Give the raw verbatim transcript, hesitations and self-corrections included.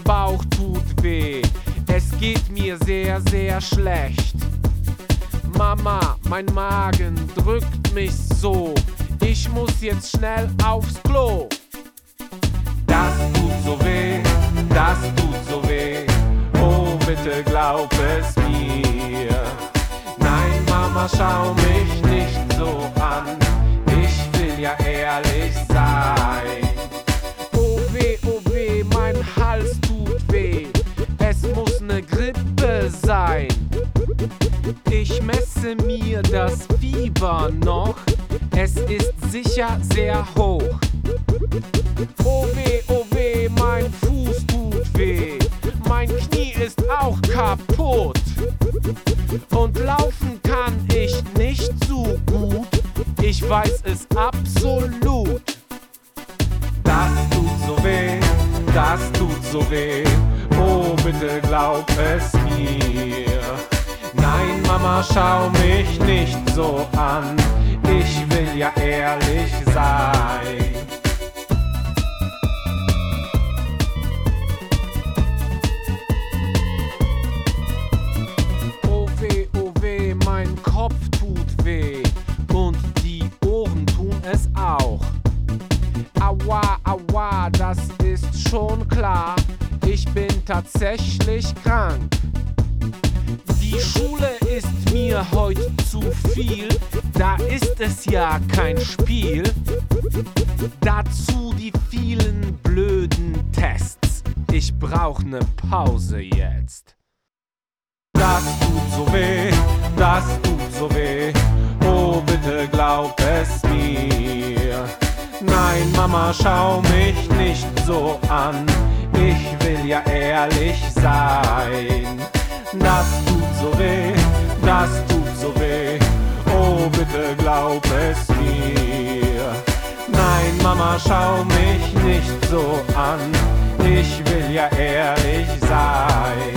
Bauch tut weh, es geht mir sehr, sehr schlecht. Mama, mein Magen drückt mich so, ich muss jetzt schnell aufs Klo. Das tut so weh, das tut so weh, oh bitte glaub es mir. Nein, Mama, schau mich nicht so an, ich will ja ehrlich sein. Oh weh, oh weh, mein Hals tut weh, es muss ne Grippe sein. Ich messe mir das Fieber noch, es ist sicher sehr hoch. Oh weh, oh weh, mein Fuß tut weh, mein Knie ist auch kaputt. Und laufen kann ich nicht so gut, ich weiß es absolut. Das tut so weh, das tut so weh, oh bitte glaub es mir. Nein, Mama, schau mich nicht so an, ich will ja ehrlich sein. Oh weh, oh weh, mein Kopf tut weh und die Ohren tun es auch. Aua, aua, das ist schon klar, ich bin tatsächlich krank. Die Schule ist mir heute zu viel, da ist es ja kein Spiel. Dazu die vielen blöden Tests, ich brauch ne Pause jetzt. Das tut so weh, das tut so weh, oh bitte glaub es mir. Nein, Mama, schau mich nicht so an, ich will ja ehrlich sein. Das tut so weh, das tut so weh, oh bitte glaub es mir. Nein, Mama, schau mich nicht so an, ich will ja ehrlich sein.